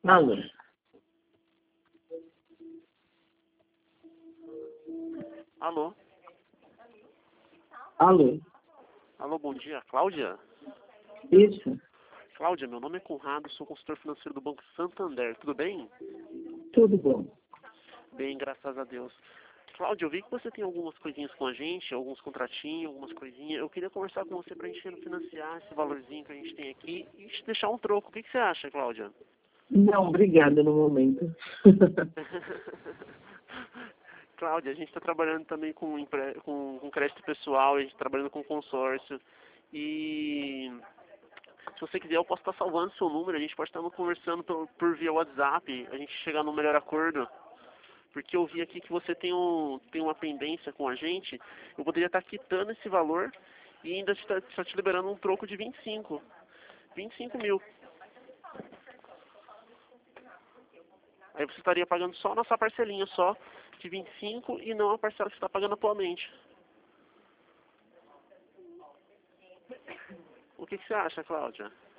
Alô? Alô? Alô? Alô, bom dia. Cláudia? Isso? Cláudia, meu nome é Conrado, sou consultor financeiro do Banco Santander. Tudo bem? Tudo bom? Bem, graças a Deus. Cláudia, eu vi que você tem algumas coisinhas com a gente, alguns contratinhos, algumas coisinhas. Eu queria conversar com você para a gente financiar esse valorzinho que a gente tem aqui e te deixar um troco. O que você acha, Cláudia? Não, obrigada no momento. Cláudia, a gente está trabalhando também com crédito pessoal, a gente está trabalhando com consórcio. E se você quiser, eu posso estar salvando seu número, a gente pode estar conversando por via WhatsApp, a gente chegar no melhor acordo. Porque eu vi aqui que você tem uma pendência com a gente, eu poderia estar quitando esse valor e ainda estar te liberando um troco de 25 mil. Aí você estaria pagando só a nossa parcelinha só de 25 e não a parcela que você está pagando atualmente. O que você acha, Cláudia?